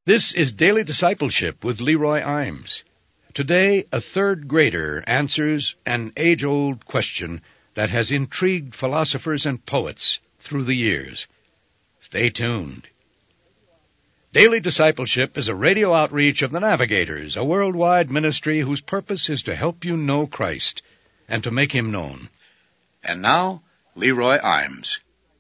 This is Daily Discipleship with Leroy Imes. Today, a third grader answers an age-old question that has intrigued philosophers and poets through the years. Stay tuned. Daily Discipleship is a radio outreach of the Navigators, a worldwide ministry whose purpose is to help you know Christ and to make Him known. And now, Leroy Imes.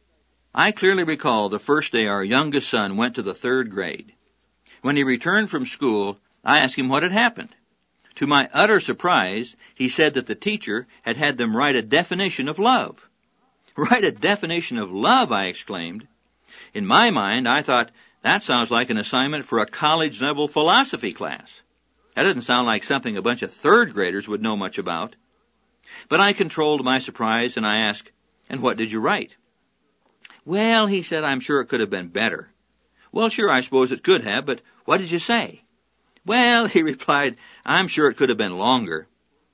I clearly recall the first day our youngest son went to the third grade. When he returned from school, I asked him what had happened. To my utter surprise, he said that the teacher had had them write a definition of love. Write a definition of love, I exclaimed. In my mind, I thought, that sounds like an assignment for a college-level philosophy class. That doesn't sound like something a bunch of third graders would know much about. But I controlled my surprise and I asked, "And what did you write?" "Well," he said, "I'm sure it could have been better." "Well, sure, I suppose it could have, but what did you say?" "Well," he replied, "I'm sure it could have been longer."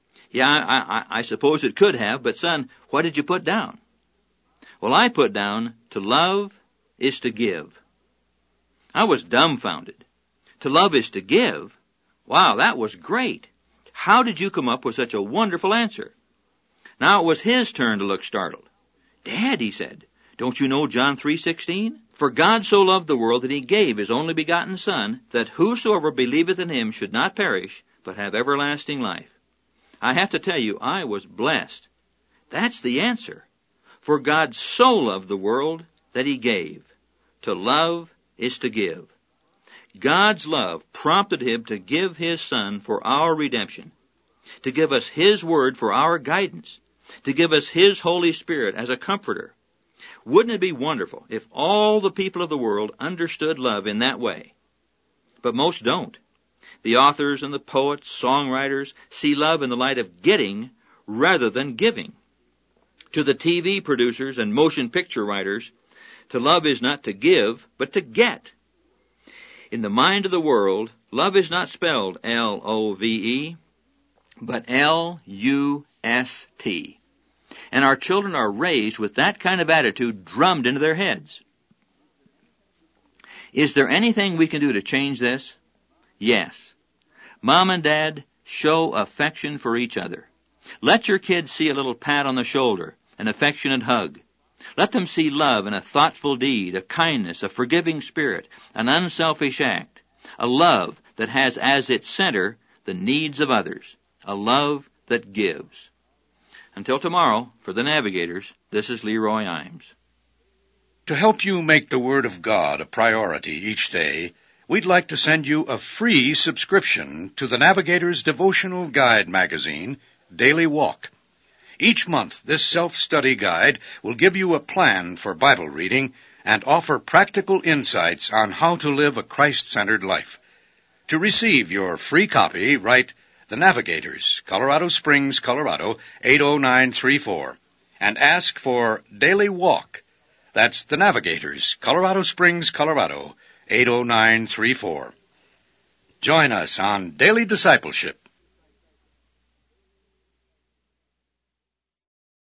"Yeah, I suppose it could have, but son, what did you put down?" "Well, I put down, to love is to give." I was dumbfounded. To love is to give? Wow, that was great. How did you come up with such a wonderful answer? Now it was his turn to look startled. "Dad," he said, "don't you know John 3:16? For God so loved the world that He gave His only begotten Son, that whosoever believeth in Him should not perish, but have everlasting life." I have to tell you, I was blessed. That's the answer. For God so loved the world that He gave. To love is to give. God's love prompted Him to give His Son for our redemption, to give us His Word for our guidance, to give us His Holy Spirit as a comforter. Wouldn't it be wonderful if all the people of the world understood love in that way? But most don't. The authors and the poets, songwriters, see love in the light of getting rather than giving. To the TV producers and motion picture writers, to love is not to give, but to get. In the mind of the world, love is not spelled L-O-V-E, but L-U-S-T. And our children are raised with that kind of attitude drummed into their heads. Is there anything we can do to change this? Yes. Mom and Dad, show affection for each other. Let your kids see a little pat on the shoulder, an affectionate hug. Let them see love in a thoughtful deed, a kindness, a forgiving spirit, an unselfish act, a love that has as its center the needs of others, a love that gives. Until tomorrow, for the Navigators, this is Leroy Imes. To help you make the Word of God a priority each day, we'd like to send you a free subscription to the Navigators Devotional Guide magazine, Daily Walk. Each month, this self-study guide will give you a plan for Bible reading and offer practical insights on how to live a Christ-centered life. To receive your free copy, write The Navigators, Colorado Springs, Colorado, 80934, and ask for Daily Walk. That's The Navigators, Colorado Springs, Colorado, 80934. Join us on Daily Discipleship